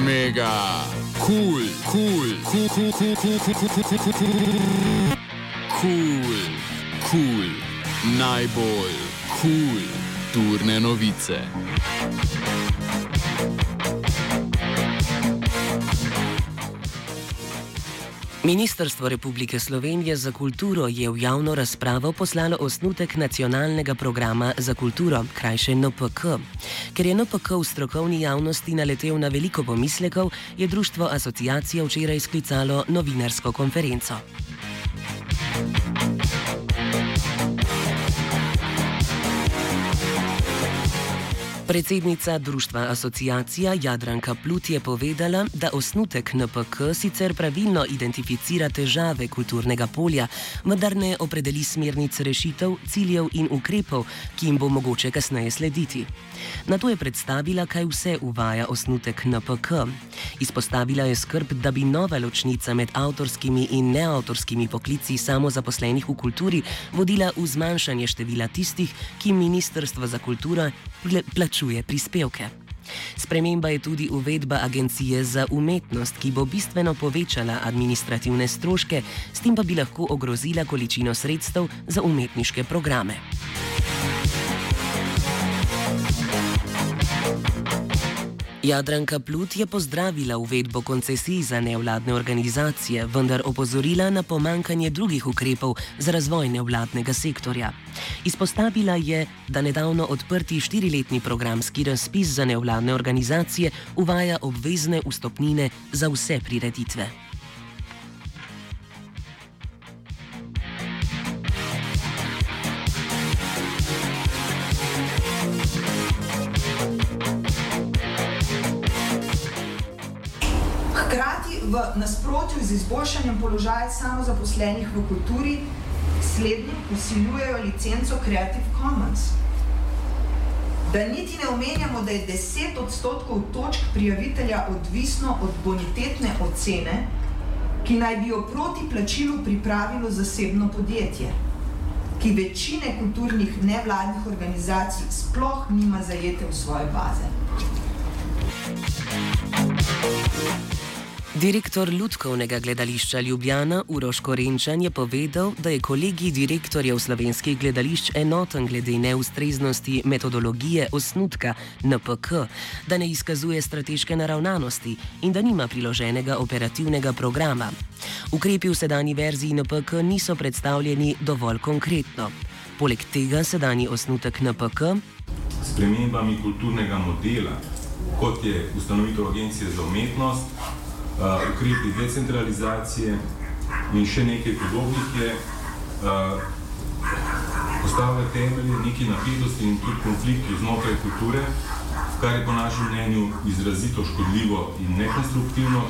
Mega cool. Najbolj cool turne novice. Ministrstvo Republike Slovenije za kulturo je v javno razpravo poslalo osnutek nacionalnega programa za kulturo, krajše NPK. Ker je NPK v strokovni javnosti naletel na veliko pomislekov, je društvo Asociacija včeraj sklicalo novinarsko konferenco. Predsednica društva Asociacija Jadranka Plut je povedala, da osnutek NPK sicer pravilno identificira težave kulturnega polja, vendar ne opredeli smernic rešitev, ciljev in ukrepov, ki jim bo mogoče kasneje slediti. Nato je predstavila, kaj vse uvaja osnutek NPK. Izpostavila je skrb, da bi nova ločnica med avtorskimi in neavtorskimi poklici samozaposlenih v kulturi vodila v zmanjšanje števila tistih, ki Ministrstvo za kulturo plačuje prispevke. Sprememba je tudi uvedba Agencije za umetnost, ki bo bistveno povečala administrativne stroške, s tem pa bi lahko ogrozila količino sredstev za umetniške programe. Jadranka Plut je pozdravila uvedbo koncesij za nevladne organizacije, vendar opozorila na pomankanje drugih ukrepov za razvoj nevladnega sektorja. Izpostavila je, da nedavno odprti 4-letni programski razpis za nevladne organizacije uvaja obvezne vstopnine za vse prireditve. Hkrati v nasprotju z izboljšanjem položaja samozaposlenih v kulturi, slednjim vsiljujejo licenco Creative Commons. Da niti ne omenjamo, da je 10% točk prijavitelja odvisno od bonitetne ocene, ki naj bi jo proti plačilu pripravilo zasebno podjetje, ki večine kulturnih nevladnih organizacij sploh nima zajete v svoje baze. Direktor Lutkovnega gledališča Ljubljana Uroš Korenčan je povedal, da je kolegij direktorjev slovenskih gledališč enoten glede neustreznosti metodologije osnutka NPK, da ne izkazuje strateške naravnanosti in da nima priloženega operativnega programa. Ukrepi v sedanji verziji NPK niso predstavljeni dovolj konkretno. Poleg tega sedanji osnutek NPK s spremembami kulturnega modela, kot je ustanovitev Agencije za umetnost, ukrepi decentralizacije in še nekaj podobnih je postavlja temelje neki napetosti in tudi konfliktu znotraj kulture, kar je po našem mnenju izrazito škodljivo in nekonstruktivno.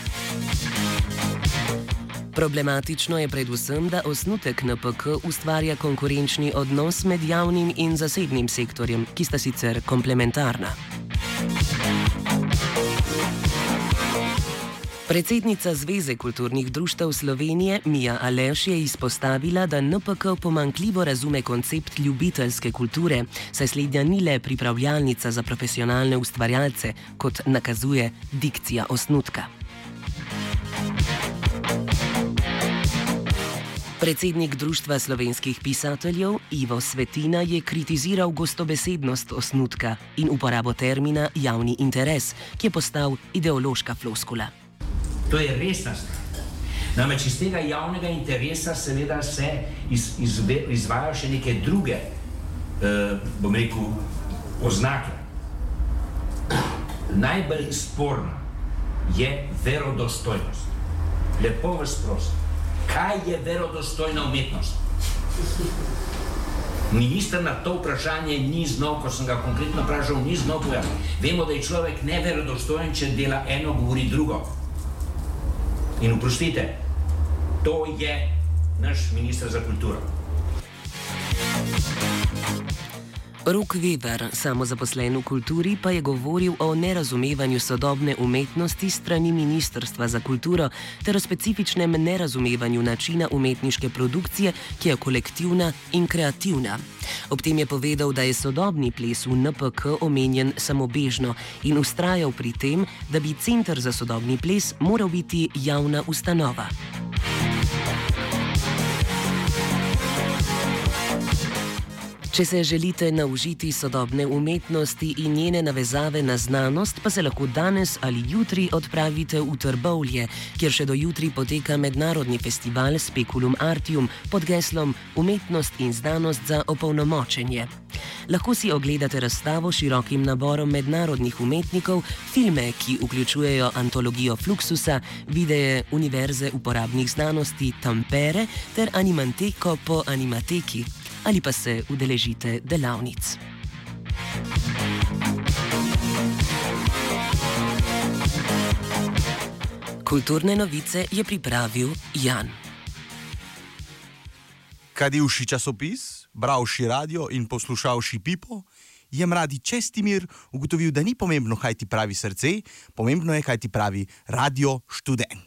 Problematično je predvsem, da osnutek NPK ustvarja konkurenčni odnos med javnim in zasebnim sektorjem, ki sta sicer komplementarna. Predsednica Zveze kulturnih društev Slovenije Mija Aleš je izpostavila, da NPK pomanjkljivo razume koncept ljubiteljske kulture, saj slednja ni le pripravljalnica za profesionalne ustvarjalce, kot nakazuje dikcija osnutka. Predsednik Društva slovenskih pisateljev Ivo Svetina je kritiziral gostobesednost osnutka in uporabo termina javni interes, ki je postal ideološka floskula. To je resna stvar. Namreč iz tega javnega interesa seveda se izvajajo še neke druge, bom rekel, oznake. Najbolj sporna je verodostojnost. Lepo vas prosim, kaj je verodostojna umetnost? Minister na to vprašanje ni znal, ko sem ga konkretno vprašal, ni znal povedati. Vemo, da je človek neverodostojen, če dela eno, govori drugo. In oprostite, to je naš minister za kulturo. Rok Weber, samozaposlen v kulturi, pa je govoril o nerazumevanju sodobne umetnosti strani Ministrstva za kulturo ter o specifičnem nerazumevanju načina umetniške produkcije, ki je kolektivna in kreativna. Ob tem je povedal, da je sodobni ples v NPK omenjen samobežno in vztrajal pri tem, da bi Center za sodobni ples moral biti javna ustanova. Če se želite naučiti sodobne umetnosti in njene navezave na znanost, pa se lahko danes ali jutri odpravite v Trbovlje, kjer še do jutri poteka mednarodni festival Speculum Artium pod geslom Umetnost in znanost za opolnomočenje. Lahko si ogledate razstavo s širokim naborom mednarodnih umetnikov, filme, ki vključujejo antologijo Fluxusa, videe Univerze uporabnih znanosti Tampere ter animateko po animateki. Ali pa se udeležite delavnic. Kulturne novice je pripravil Jan. Kadivši časopis, bravši radio in poslušavši Pipo, je mladi Čestimir ugotovil, da ni pomembno, kaj ti pravi srce, pomembno je, kaj ti pravi radio študent.